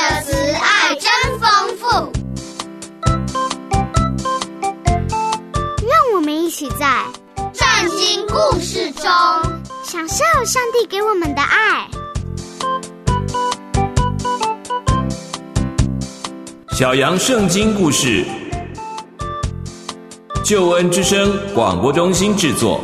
的慈爱真丰富。 让我们一起在圣经故事中享受上帝给我们的爱。 小羊圣经故事，救恩之声广播中心制作。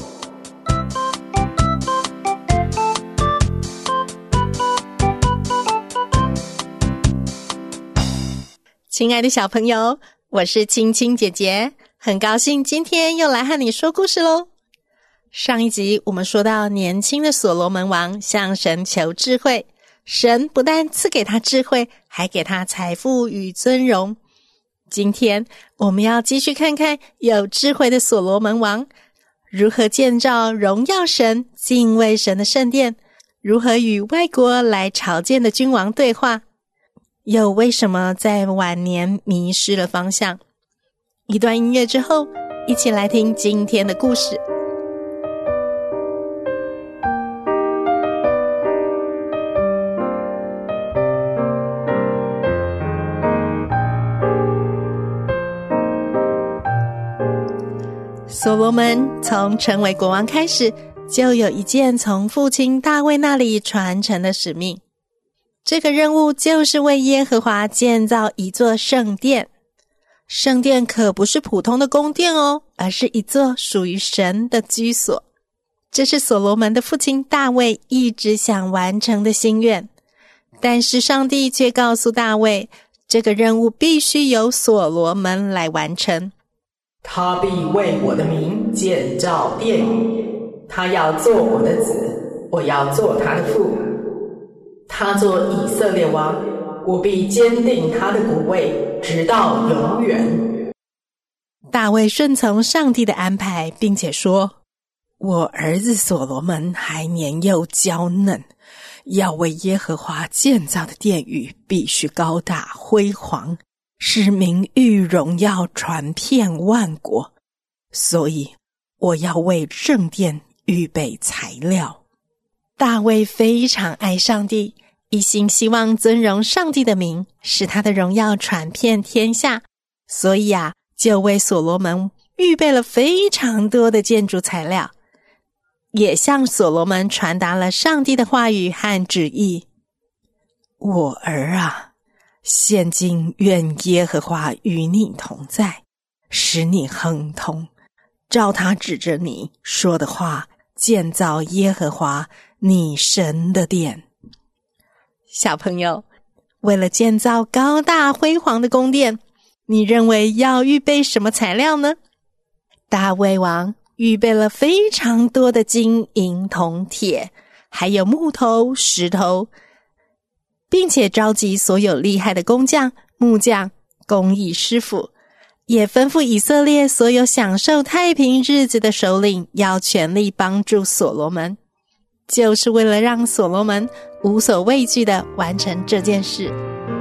亲爱的小朋友，我是青青姐姐，很高兴今天又来和你说故事咯。上一集我们说到年轻的所罗门王向神求智慧，神不但赐给他智慧，还给他财富与尊荣。今天我们要继续看看有智慧的所罗门王如何建造荣耀神、敬畏神的圣殿，如何与外国来朝见的君王对话，又为什么在晚年迷失了方向。一段音乐之后，一起来听今天的故事。所罗门从成为国王开始，就有一件从父亲大卫那里传承的使命。这个任务就是为耶和华建造一座圣殿。圣殿可不是普通的宫殿哦，而是一座属于神的居所。这是所罗门的父亲大卫一直想完成的心愿，但是上帝却告诉大卫，这个任务必须由所罗门来完成。 他必为我的名建造殿宇，他要做我的子，我要做他的父。他做以色列王，我必坚定他的国位，直到永远。 大卫顺从上帝的安排，并且说，我儿子所罗门还年幼娇嫩，要为耶和华建造的殿宇必须高大辉煌，使名誉荣耀传遍万国，所以我要为圣殿预备材料。大卫非常爱上帝，一心希望尊荣上帝的名，使他的荣耀传遍天下，所以就为所罗门预备了非常多的建筑材料，也向所罗门传达了上帝的话语和旨意。我儿啊，现今愿耶和华与你同在，使你亨通，照他指着你说的话，建造耶和华你神的殿。小朋友，为了建造高大辉煌的宫殿，你认为要预备什么材料呢？大卫王预备了非常多的金银铜铁，还有木头石头，并且召集所有厉害的工匠、木匠、工艺师傅，也吩咐以色列所有享受太平日子的首领要全力帮助所罗门，就是为了让所罗门无所畏惧地完成这件事。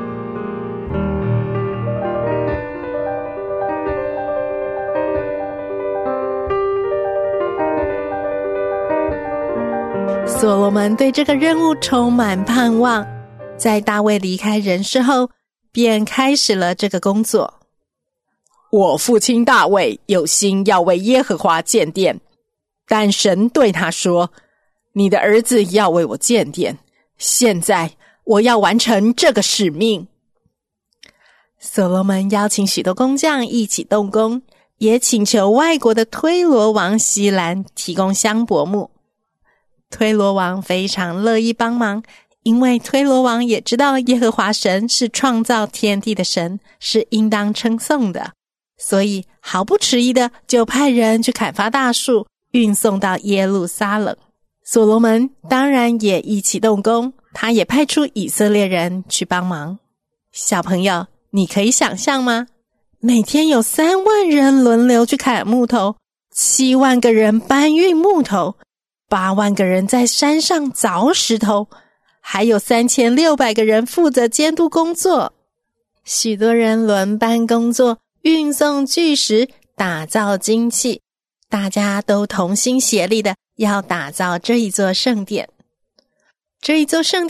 所罗门对这个任务充满盼望，在大卫离开人世后，便开始了这个工作。我父亲大卫有心要为耶和华建殿，但神对他说，你的儿子要为我建殿，现在我要完成这个使命。所罗门邀请许多工匠一起动工，也请求外国的推罗王希兰提供香柏木。推罗王非常乐意帮忙，因为推罗王也知道耶和华神是创造天地的神，是应当称颂的，所以毫不迟疑的就派人去砍伐大树，运送到耶路撒冷。所罗门当然也一起动工，他也派出以色列人去帮忙。小朋友，你可以想象吗？每天有3万人轮流去砍木头，7万个人搬运木头，8万个人在山上凿石头，还有3600个人负责监督工作。许多人轮班工作，运送巨石，打造金器，大家都同心协力的要打造这一座圣殿。这一座圣殿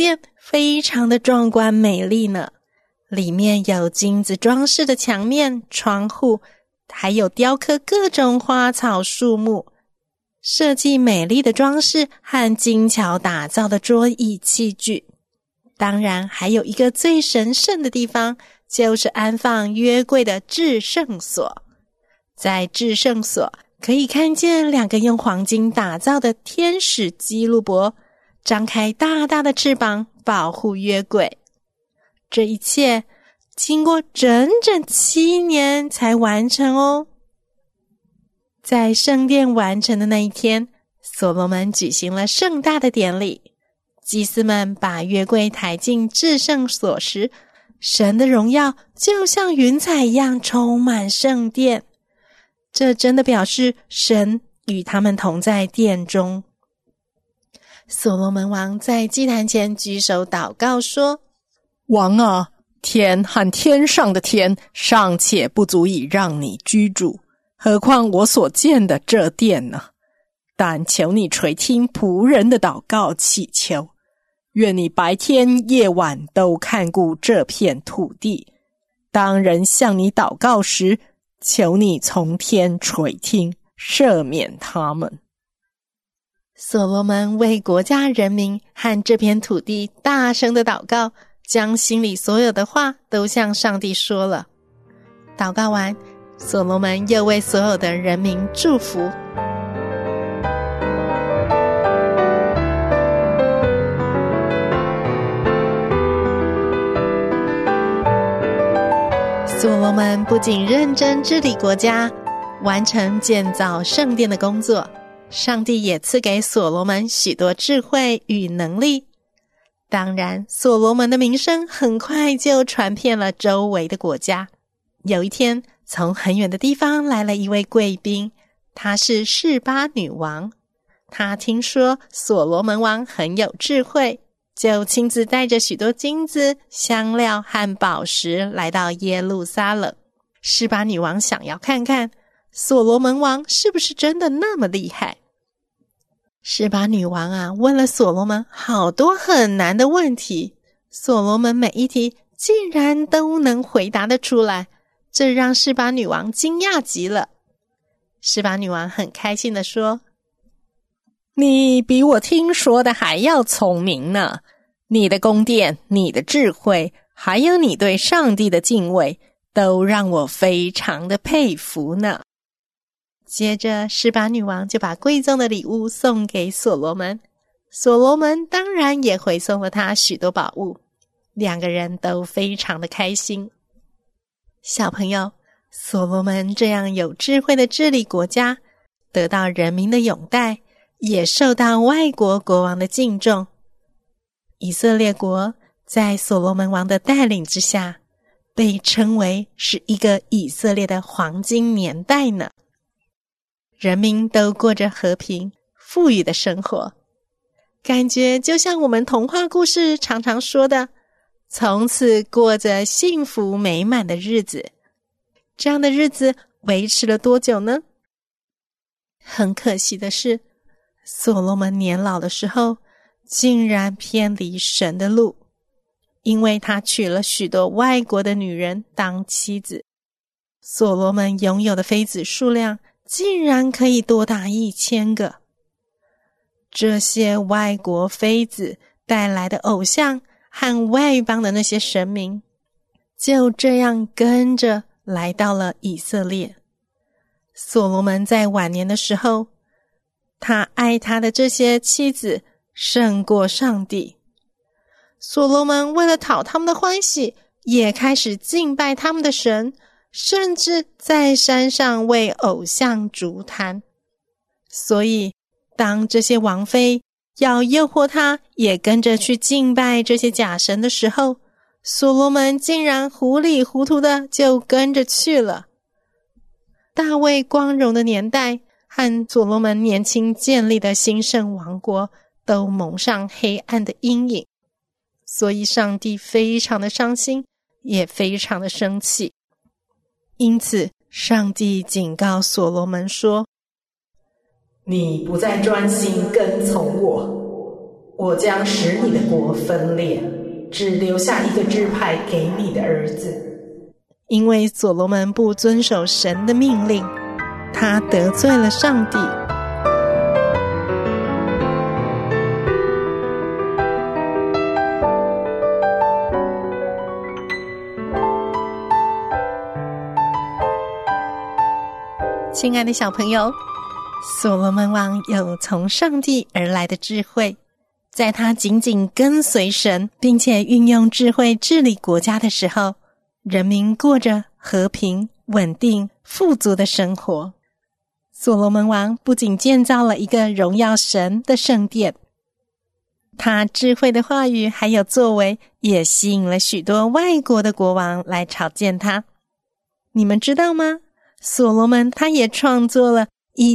非常的壮观美丽呢。里面有金子装饰的墙面、窗户，还有雕刻各种花草树木，设计美丽的装饰和精巧打造的桌椅器具。当然还有一个最神圣的地方，就是安放约柜的至圣所。在至圣所可以看见2个用黄金打造的天使基路伯，张开大大的翅膀保护约柜。这一切经过整整7年才完成哦。在圣殿完成的那一天，所罗门举行了盛大的典礼。祭司们把约柜抬进至圣所时，神的荣耀就像云彩一样充满圣殿。这真的表示神与他们同在殿中。所罗门王在祭坛前举手祷告说： 王啊，天和天上的天尚且不足以让你居住，何况我所建的这殿呢？但求你垂听仆人的祷告祈求，愿你白天夜晚都看顾这片土地。当人向你祷告时，求你从天垂听，赦免他们。 所罗门为国家人民和这片土地大声的祷告，将心里所有的话都向上帝说了。祷告完，所罗门又为所有的人民祝福。所罗门不仅认真治理国家，完成建造圣殿的工作，上帝也赐给所罗门许多智慧与能力。当然，所罗门的名声很快就传遍了周围的国家。有一天，从很远的地方来了一位贵宾，她是示巴女王。她听说所罗门王很有智慧，就亲自带着许多金子、香料和宝石来到耶路撒冷。示巴女王想要看看所罗门王是不是真的那么厉害。示巴女王啊，问了所罗门好多很难的问题，所罗门每一题竟然都能回答得出来，这让示巴女王惊讶极了。示巴女王很开心地说： 你比我听说的还要聪明呢，你的宫殿、你的智慧，还有你对上帝的敬畏，都让我非常的佩服呢。 接着，示巴女王就把贵重的礼物送给所罗门，所罗门当然也回送了他许多宝物，2个人都非常的开心。小朋友，所罗门这样有智慧的治理国家，得到人民的拥戴，也受到外国国王的敬重。以色列国在所罗门王的带领之下，被称为是一个以色列的黄金年代呢。人民都过着和平、富裕的生活，感觉就像我们童话故事常常说的，从此过着幸福美满的日子。这样的日子维持了多久呢？很可惜的是，所罗门年老的时候，竟然偏离神的路，因为他娶了许多外国的女人当妻子。所罗门拥有的妃子数量竟然可以多达1000个。这些外国妃子带来的偶像和外邦的那些神明，就这样跟着来到了以色列。所罗门在晚年的时候，他爱他的这些妻子胜过上帝。所罗门为了讨他们的欢喜，也开始敬拜他们的神，甚至在山上为偶像筑坛。所以当这些王妃要诱惑他也跟着去敬拜这些假神的时候，所罗门竟然糊里糊涂的就跟着去了。大卫光荣的年代和所罗门年轻建立的兴盛王国都蒙上黑暗的阴影，所以上帝非常的伤心，也非常的生气。因此上帝警告所罗门说： 你不再专心跟从我，我将使你的国分裂， 只留下一个支派给你的儿子。 因为所罗门不遵守神的命令，他得罪了上帝。亲爱的小朋友，所罗门王有从上帝而来的智慧，在他紧紧跟随神，并且运用智慧治理国家的时候，人民过着和平、稳定、富足的生活。所罗门王不仅建造了一个荣耀神的圣殿，他智慧的话语还有作为，也吸引了许多外国的国王来朝见他。你们知道吗？所罗门他也创作了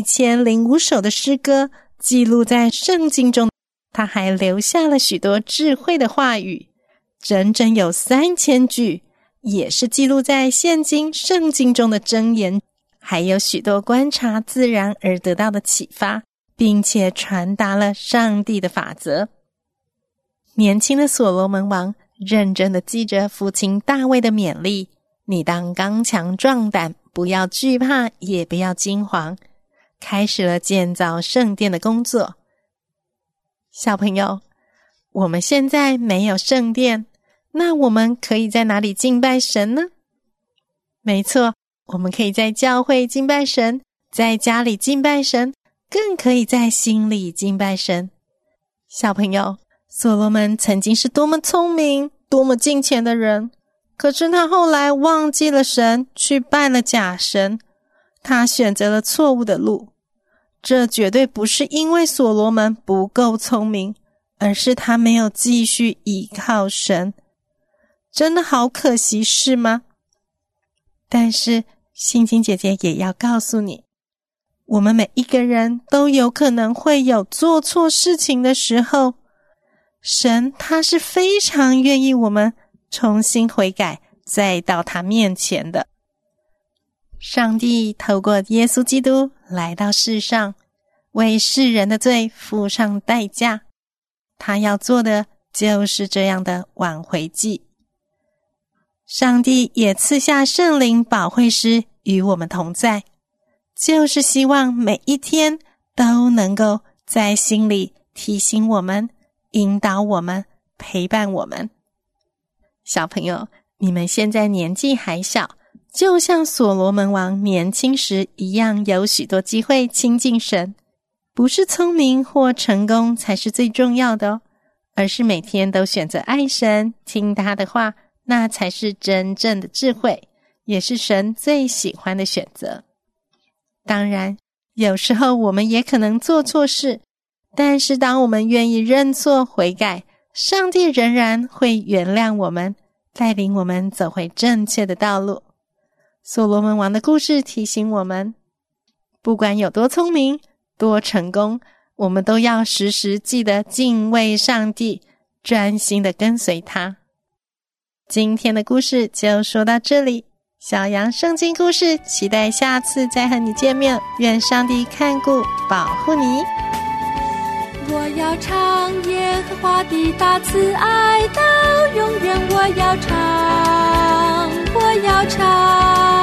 1005首的诗歌，记录在圣经中。他还留下了许多智慧的话语，整整有3000句，也是记录在现今圣经中的箴言，还有许多观察自然而得到的启发，并且传达了上帝的法则。年轻的所罗门王认真地记着父亲大卫的勉励，你当刚强壮胆，不要惧怕，也不要惊惶，开始了建造圣殿的工作。小朋友，我们现在没有圣殿，那我们可以在哪里敬拜神呢？没错，我们可以在教会敬拜神，在家里敬拜神，更可以在心里敬拜神。小朋友，所罗门曾经是多么聪明、多么敬虔的人，可是他后来忘记了神，去拜了假神，他选择了错误的路。这绝对不是因为所罗门不够聪明，而是他没有继续依靠神。真的好可惜，是吗？但是欣欣姐姐也要告诉你，我们每一个人都有可能会有做错事情的时候，神他是非常愿意我们重新悔改，再到他面前的。上帝透过耶稣基督来到世上，为世人的罪付上代价，他要做的就是这样的挽回祭。上帝也赐下圣灵保惠师与我们同在，就是希望每一天都能够在心里提醒我们，引导我们，陪伴我们。小朋友，你们现在年纪还小，就像所罗门王年轻时一样，有许多机会亲近神。不是聪明或成功才是最重要的哦，而是每天都选择爱神，听他的话，那才是真正的智慧，也是神最喜欢的选择。当然，有时候我们也可能做错事，但是当我们愿意认错悔改，上帝仍然会原谅我们，带领我们走回正确的道路。所罗门王的故事提醒我们，不管有多聪明多成功，我们都要时时记得敬畏上帝，专心的跟随他。今天的故事就说到这里，小羊圣经故事，期待下次再和你见面，愿上帝看顾保护你。 我要唱耶和华的大慈爱到永远，我要唱，我要唱。